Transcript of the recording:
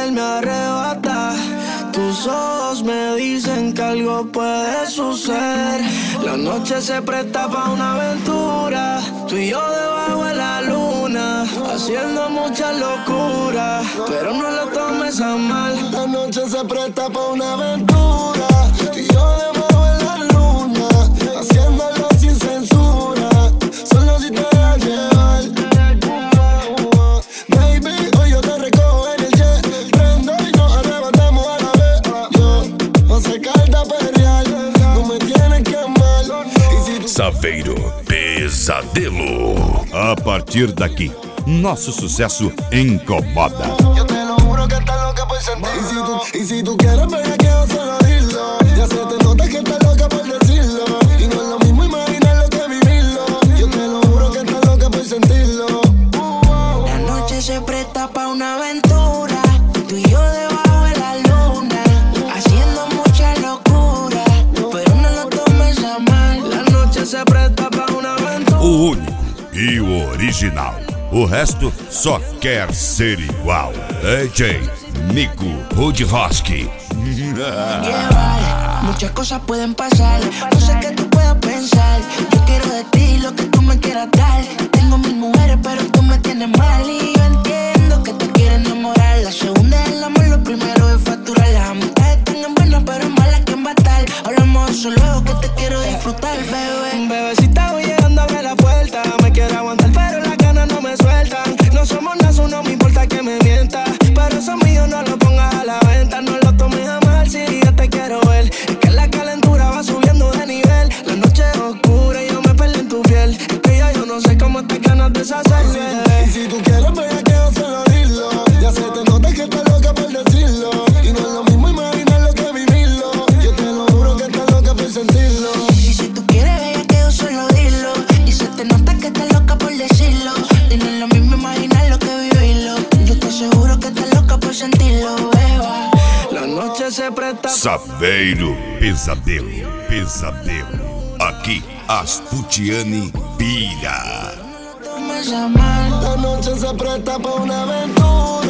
piel me arrebata. Tus ojos me dicen que algo puede suceder. La noche se presta pa' una aventura. Tú y yo debajo de la luna, haciendo muchas locuras, pero no lo tomes a mal. La noche se presta pa' una aventura. Tú y yo debajo de la luna, haciéndolo sin censura, solo si te dejas llevar. Baby, hoy yo te recojo en el jet, prendo y nos arrebatamos a la vez. Yo no sé carta perrear, no me tienes que amar. Saveiro Pesadelo. A partir daqui, nosso sucesso incomoda. Yo te lo juro que estás loca por sentir. Y si tú quieres ver que yo solo dilo. Ya se te nota que estás loca por decirlo. Y no es lo mismo imaginarlo que vivirlo. Yo te lo juro que estás loca por sentirlo. La noche se presta pa' una aventura. Tú y yo debajo de la luna, haciendo mucha locura, pero no lo tomes a mal. La noche se presta pa' una aventura. O único e o original. O resto só quer ser igual. AJ, Nico, Rudroski. Muchas cosas pueden pasar, no sé qué tú puedas pensar. Yo quiero de ti lo que tú me quieras dar. Tengo mil mujeres pero tú me tienes mal. Y yo entiendo que te quieres enamorar. La segunda es el amor, lo primero es facturar. Las amistades están buenas pero malas que embatar. Hablamos de eso luego que te quiero disfrutar, bebé. Bebecita, voy llegando a ver la puerta. Me quiero aguantar pero las ganas no me sueltan. No somos nada, no me importa que me mientas, pero eso mío no lo pongas a la venta. No lo tomes a mal si yo te quiero ver. Es que la calentura va subiendo de nivel. La noche es oscura y yo me perdí en tu piel. Es que ya yo no sé cómo estas ganas deshacerse. Y si tú quieres ver que yo solo dilo. Ya se te nota que estás loca por decirlo. Y no es lo mismo imaginarlo que vivirlo. Yo te lo juro que estás loca por sentirlo. Y si tú quieres ver que yo solo dilo. Y se te nota que estás loca por decirlo. Y no es lo mismo imaginarlo que vivirlo. Yo te aseguro que estás loca por sentirlo, beba. La noche se presta. Saveiro Pesadelo. Pesadelo. Aqui, Asputiani pira. Tomes a mal. La noche se presta pa' una aventura.